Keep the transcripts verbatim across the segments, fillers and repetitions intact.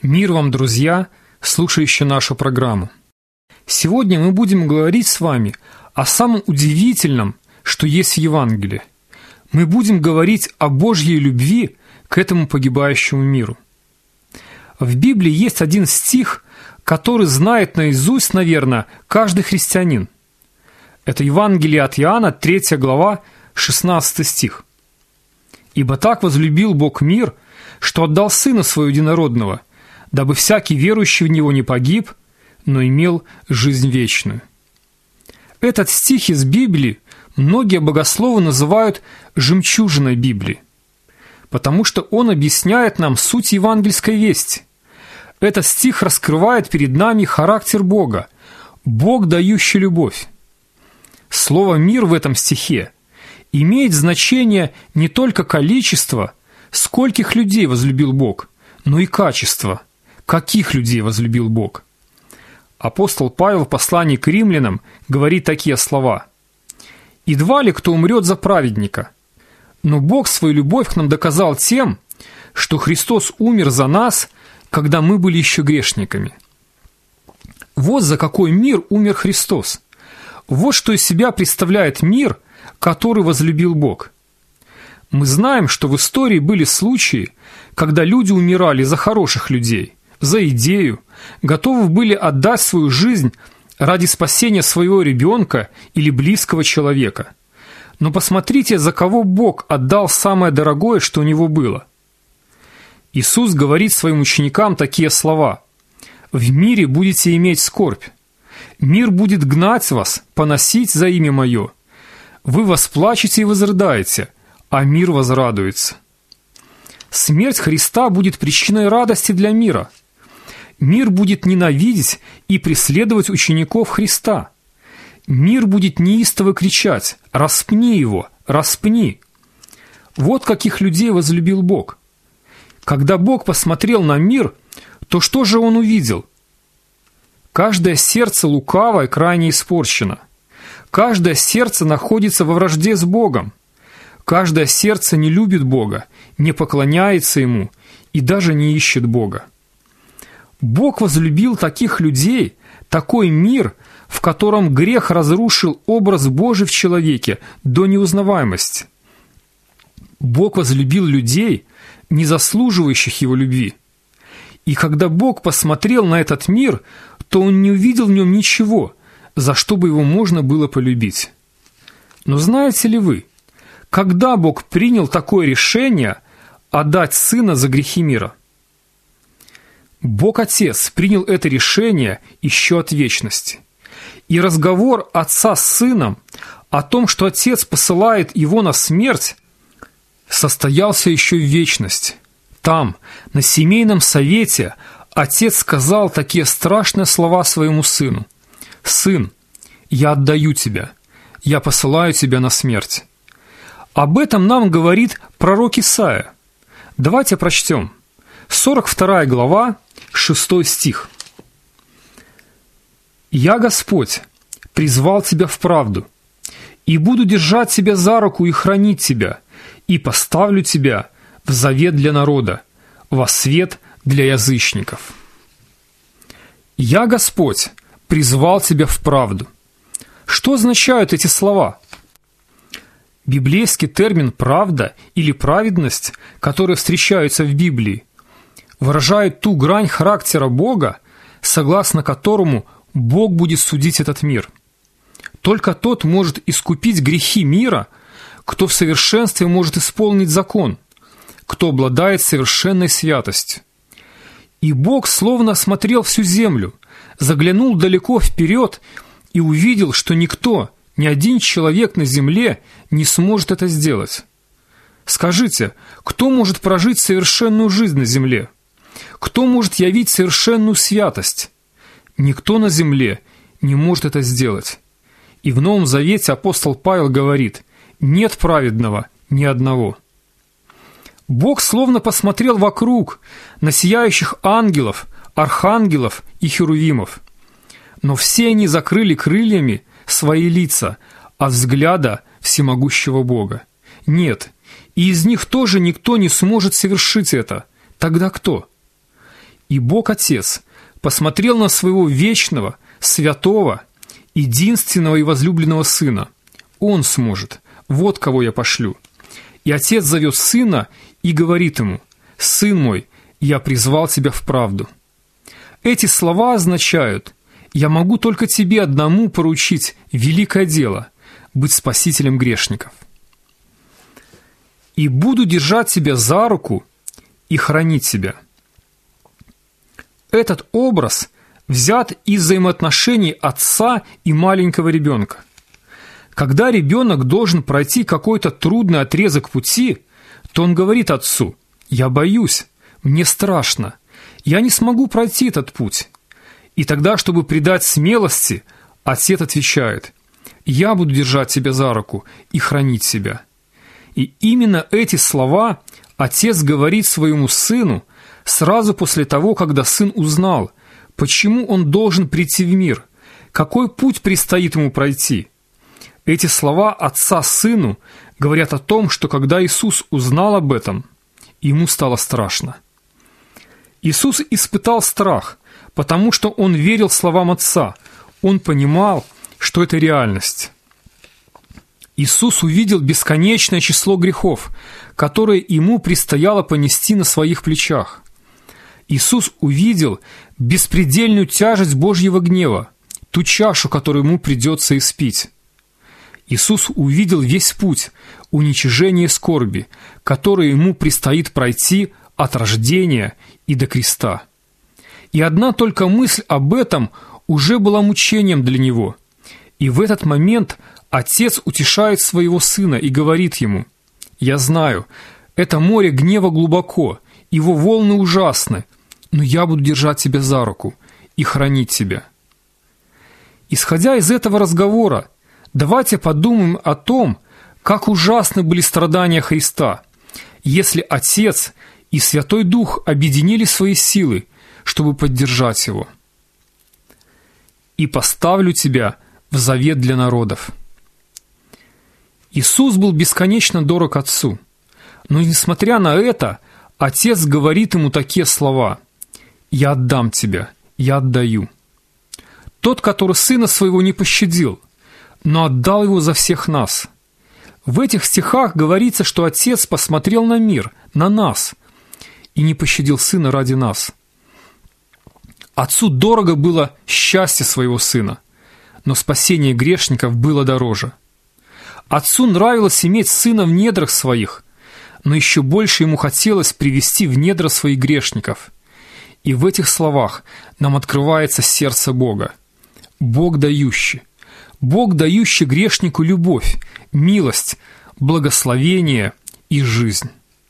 Мир вам, друзья, слушающие нашу программу. Сегодня мы будем говорить с вами о самом удивительном, что есть в Евангелии. Мы будем говорить о Божьей любви к этому погибающему миру. В Библии есть один стих, который знает наизусть, наверное, каждый христианин. Это Евангелие от Иоанна, третья глава, шестнадцатый стих. «Ибо так возлюбил Бог мир, что отдал Сына Своего Единородного, дабы всякий верующий в Него не погиб, но имел жизнь вечную». Этот стих из Библии многие богословы называют «жемчужиной Библии», потому что он объясняет нам суть евангельской вести. Этот стих раскрывает перед нами характер Бога, Бог, дающий любовь. Слово «мир» в этом стихе имеет значение не только количество, скольких людей возлюбил Бог, но и качество, каких людей возлюбил Бог. Апостол Павел в послании к римлянам говорит такие слова: «Едва ли кто умрет за праведника, но Бог свою любовь к нам доказал тем, что Христос умер за нас, когда мы были еще грешниками». Вот за какой мир умер Христос. Вот что из себя представляет мир, который возлюбил Бог. Мы знаем, что в истории были случаи, когда люди умирали за хороших людей, за идею, готовы были отдать свою жизнь ради спасения своего ребенка или близкого человека. Но посмотрите, за кого Бог отдал самое дорогое, что у Него было. Иисус говорит своим ученикам такие слова: «В мире будете иметь скорбь. Мир будет гнать вас, поносить за имя Мое. Вы восплачете и возрыдаете, а мир возрадуется». Смерть Христа будет причиной радости для мира. Мир будет ненавидеть и преследовать учеников Христа. Мир будет неистово кричать: «Распни его! Распни!» Вот каких людей возлюбил Бог. Когда Бог посмотрел на мир, то что же Он увидел? Каждое сердце лукаво и крайне испорчено. Каждое сердце находится во вражде с Богом. Каждое сердце не любит Бога, не поклоняется Ему и даже не ищет Бога. Бог возлюбил таких людей, такой мир, в котором грех разрушил образ Божий в человеке до неузнаваемости. Бог возлюбил людей, не заслуживающих Его любви. И когда Бог посмотрел на этот мир, то Он не увидел в нем ничего, за что бы Его можно было полюбить. Но знаете ли вы, когда Бог принял такое решение отдать Сына за грехи мира? Бог Отец принял это решение еще от вечности. И разговор Отца с Сыном о том, что Отец посылает Его на смерть, состоялся еще в вечности. Там, на семейном совете, Отец сказал такие страшные слова своему Сыну: «Сын, я отдаю тебя, я посылаю тебя на смерть». Об этом нам говорит пророк Исаия. Давайте прочтем. сорок вторая глава, шестой стих. «Я, Господь, призвал тебя в правду, и буду держать тебя за руку и хранить тебя, и поставлю тебя в завет для народа, во свет для язычников». «Я, Господь, призвал тебя в правду». Что означают эти слова? Библейский термин «правда» или «праведность», которые встречаются в Библии, выражает ту грань характера Бога, согласно которому Бог будет судить этот мир. Только тот может искупить грехи мира, кто в совершенстве может исполнить закон, кто обладает совершенной святостью. И Бог словно осмотрел всю землю, заглянул далеко вперед и увидел, что никто, ни один человек на земле не сможет это сделать. Скажите, кто может прожить совершенную жизнь на земле? Кто может явить совершенную святость? Никто на земле не может это сделать. И в Новом Завете апостол Павел говорит: «Нет праведного ни одного». Бог словно посмотрел вокруг на сияющих ангелов, архангелов и херувимов. Но все они закрыли крыльями свои лица от взгляда всемогущего Бога. Нет, и из них тоже никто не сможет совершить это. Тогда кто? И Бог Отец посмотрел на своего вечного, святого, единственного и возлюбленного Сына. Он сможет, вот кого я пошлю. И Отец зовет Сына и говорит ему: «Сын мой, я призвал тебя в правду». Эти слова означают: «Я могу только тебе одному поручить великое дело – быть спасителем грешников. И буду держать тебя за руку и хранить тебя». Этот образ взят из взаимоотношений отца и маленького ребенка. Когда ребенок должен пройти какой-то трудный отрезок пути, то он говорит отцу: «Я боюсь, мне страшно, я не смогу пройти этот путь». И тогда, чтобы придать смелости, отец отвечает: «Я буду держать тебя за руку и хранить тебя». И именно эти слова отец говорит своему сыну сразу после того, когда сын узнал, почему он должен прийти в мир, какой путь предстоит ему пройти. Эти слова отца сыну говорят о том, что когда Иисус узнал об этом, ему стало страшно. Иисус испытал страх, потому что он верил словам отца, он понимал, что это реальность. Иисус увидел бесконечное число грехов, которые ему предстояло понести на своих плечах. Иисус увидел беспредельную тяжесть Божьего гнева, ту чашу, которую ему придется испить. Иисус увидел весь путь уничижения и скорби, который ему предстоит пройти от рождения и до креста. И одна только мысль об этом уже была мучением для него. И в этот момент отец утешает своего сына и говорит ему: «Я знаю, это море гнева глубоко, его волны ужасны, но я буду держать тебя за руку и хранить тебя». Исходя из этого разговора, давайте подумаем о том, как ужасны были страдания Христа, если Отец и Святой Дух объединили свои силы, чтобы поддержать Его. «И поставлю тебя в завет для народов». Иисус был бесконечно дорог Отцу, но, несмотря на это, Отец говорит ему такие слова: «Я отдам тебя, я отдаю». Тот, который Сына Своего не пощадил, но отдал Его за всех нас. В этих стихах говорится, что Отец посмотрел на мир, на нас, и не пощадил Сына ради нас. Отцу дорого было счастье своего Сына, но спасение грешников было дороже. Отцу нравилось иметь Сына в недрах своих, но еще больше Ему хотелось привести в недра своих грешников. И в этих словах нам открывается сердце Бога. Бог дающий. Бог, дающий грешнику любовь, милость, благословение и жизнь.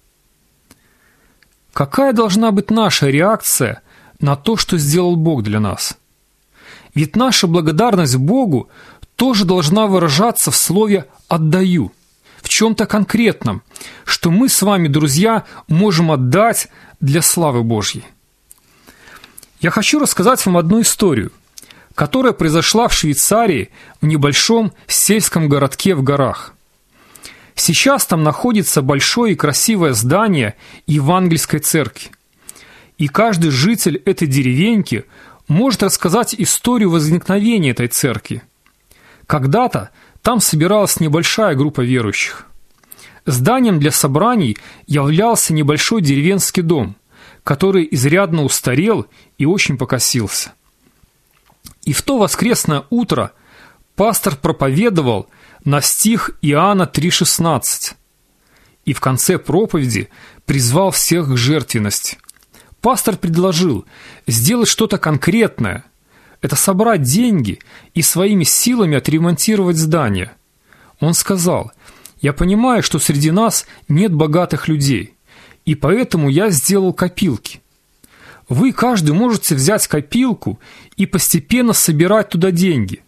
Какая должна быть наша реакция на то, что сделал Бог для нас? Ведь наша благодарность Богу тоже должна выражаться в слове «отдаю», в чем-то конкретном, что мы с вами, друзья, можем отдать для славы Божьей. Я хочу рассказать вам одну историю, которая произошла в Швейцарии, в небольшом сельском городке в горах. Сейчас там находится большое и красивое здание Евангельской церкви. И каждый житель этой деревеньки может рассказать историю возникновения этой церкви. Когда-то там собиралась небольшая группа верующих. Зданием для собраний являлся небольшой деревенский дом, который изрядно устарел и очень покосился. И в то воскресное утро пастор проповедовал на стих Иоанна три шестнадцать и в конце проповеди призвал всех к жертвенности. Пастор предложил сделать что-то конкретное, это собрать деньги и своими силами отремонтировать здание. Он сказал: «Я понимаю, что среди нас нет богатых людей, и поэтому я сделал копилки. Вы каждый можете взять копилку и постепенно собирать туда деньги».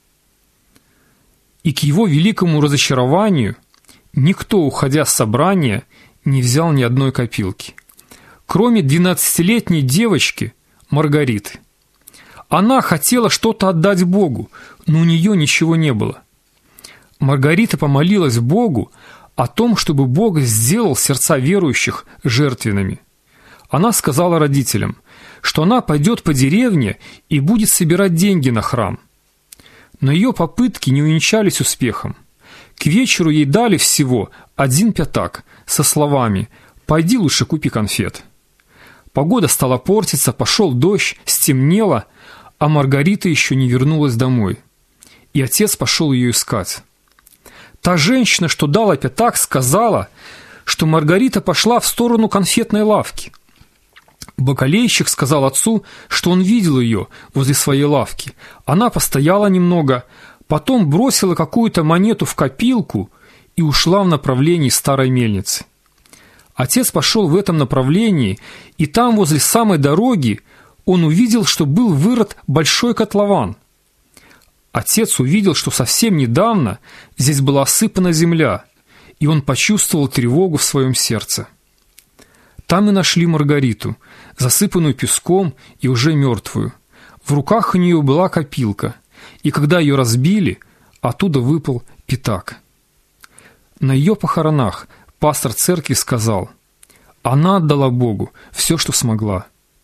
И к его великому разочарованию никто, уходя с собрания, не взял ни одной копилки, кроме двенадцатилетней девочки Маргариты. Она хотела что-то отдать Богу, но у нее ничего не было. Маргарита помолилась Богу о том, чтобы Бог сделал сердца верующих жертвенными. Она сказала родителям, что она пойдет по деревне и будет собирать деньги на храм. Но ее попытки не увенчались успехом. К вечеру ей дали всего один пятак со словами «Пойди лучше купи конфет». Погода стала портиться, пошел дождь, стемнело, а Маргарита еще не вернулась домой. И отец пошел ее искать. Та женщина, что дала пятак, сказала, что Маргарита пошла в сторону конфетной лавки. Бакалейщик сказал отцу, что он видел ее возле своей лавки. Она постояла немного, потом бросила какую-то монету в копилку и ушла в направлении старой мельницы. Отец пошел в этом направлении, и там, возле самой дороги, он увидел, что был вырыт большой котлован. Отец увидел, что совсем недавно здесь была осыпана земля, и он почувствовал тревогу в своем сердце. Там и нашли Маргариту, засыпанную песком и уже мертвую. В руках у нее была копилка, и когда ее разбили, оттуда выпал пятак. На ее похоронах пастор церкви сказал: «Она отдала Богу все, что смогла».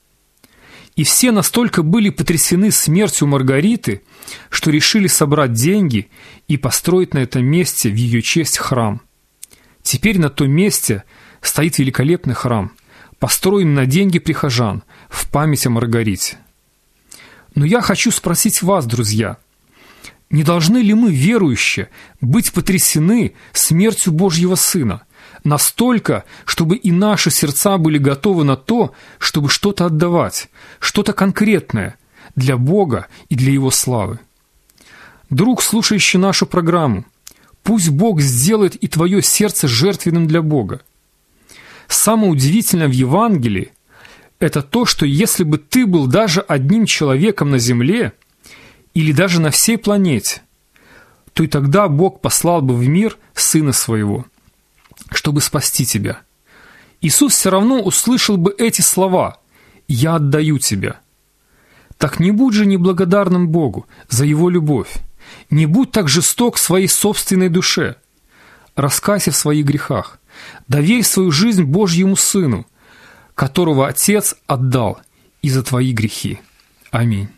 И все настолько были потрясены смертью Маргариты, что решили собрать деньги и построить на этом месте в ее честь храм. Теперь на том месте стоит великолепный храм, построенный на деньги прихожан в память о Маргарите. Но я хочу спросить вас, друзья, не должны ли мы, верующие, быть потрясены смертью Божьего Сына, настолько, чтобы и наши сердца были готовы на то, чтобы что-то отдавать, что-то конкретное для Бога и для Его славы? Друг, слушающий нашу программу, пусть Бог сделает и твое сердце жертвенным для Бога. Самое удивительное в Евангелии – это то, что если бы ты был даже одним человеком на земле или даже на всей планете, то и тогда Бог послал бы в мир Сына Своего, чтобы спасти тебя. Иисус все равно услышал бы эти слова: «Я отдаю тебя». Так не будь же неблагодарным Богу за Его любовь, не будь так жесток в своей собственной душе. Раскайся в своих грехах, доверь свою жизнь Божьему Сыну, которого Отец отдал и за твои грехи. Аминь.